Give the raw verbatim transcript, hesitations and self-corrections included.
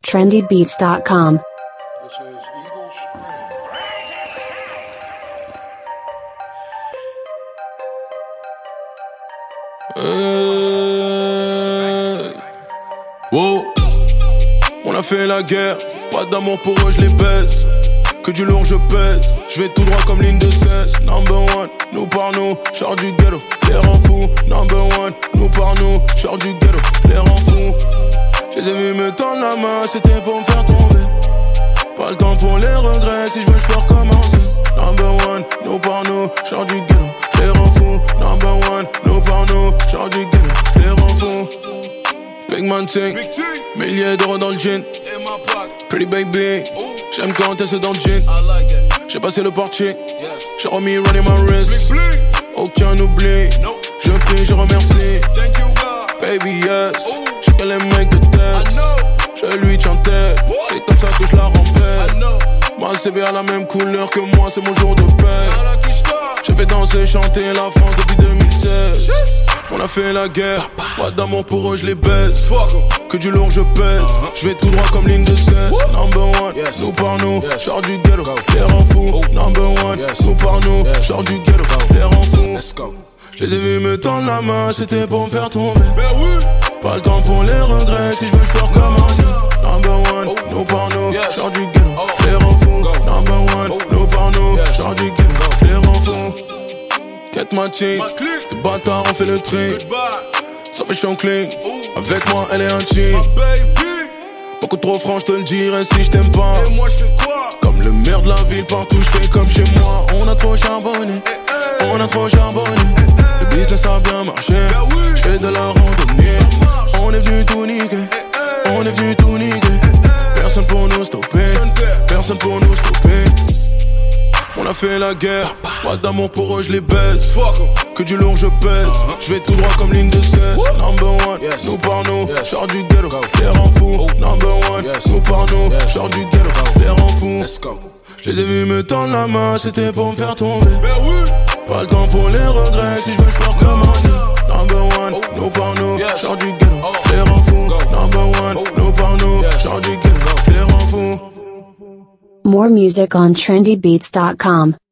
trendy beats dot com. Hey. Wow. On a fait la guerre, pas d'amour pour eux, je les baise. Que du lourd je pèse, je vais tout droit comme ligne de seize. Number one, nous par nous, char du ghetto, les rend fous. Number one, nous par nous, char du ghetto, les rend fous. Je les ai vus me tendre la main, c'était pour me faire tomber. Pas le temps pour les regrets, si je veux je peux recommencer. Number one, nous par nous, char du ghetto, les rend fous. Number one, nous par nous, char du ghetto, les rend fous. Big man ting, milliers d'euros dans le jean. Pretty baby, j'aime quand t'es dans le jean. J'ai passé le portier, j'ai remis running my wrist. Aucun oubli, je prie, je remercie. Baby yes, je connais les mecs de tête. Je lui chantais, c'est comme ça que je la remplis. Ma C B a la même couleur que moi, c'est mon jour de paix. J'ai fait danser, chanter la France depuis deux mille seize. On a fait la guerre, pas d'amour pour eux, je les baise. Que du lourd je pèse, je vais tout droit comme ligne de seize. Number one, nous par nous, char du ghetto, les rend fous. Number one, nous par nous, char du ghetto, les rend fous. Je les ai vus me tendre la main, c'était pour me faire tomber. Pas le temps pour les regrets, si je veux je peux recommencer. Number one, nous par nous, char du ghetto, les rend fous. Number one, nous par nous, char du ghetto, les rend fous. Quête ma team, des bâtards on fait le tri. Ça fait chiant clean, avec moi elle est intime. Beaucoup trop franc, je te le dirais si je t'aime pas. Et moi je fais quoi? Comme le maire de la ville, partout je fais comme chez moi. On a trop charbonné, on a trop charbonné. Le business a bien marché, je fais de la randonnée. On est venu tout niquer, on est venu tout niquer. Personne pour nous stopper, personne pour nous stopper. On a fait la guerre, pas d'amour pour eux, je les baise. Que du lourd je pèse, je vais tout droit comme ligne de seize. Number one, nous par nous, char du ghetto, les rend fous. Number one, nous par nous, char du ghetto, les rend fous. Je les ai vus me tendre la main, c'était pour me faire tomber. Pas le temps pour les regrets, si je veux je peux recommencer. Number one, nous par nous, char du ghetto, les rend fous. Number one, nous par nous, char du ghetto, les rend fous. More music on trendy beats dot com.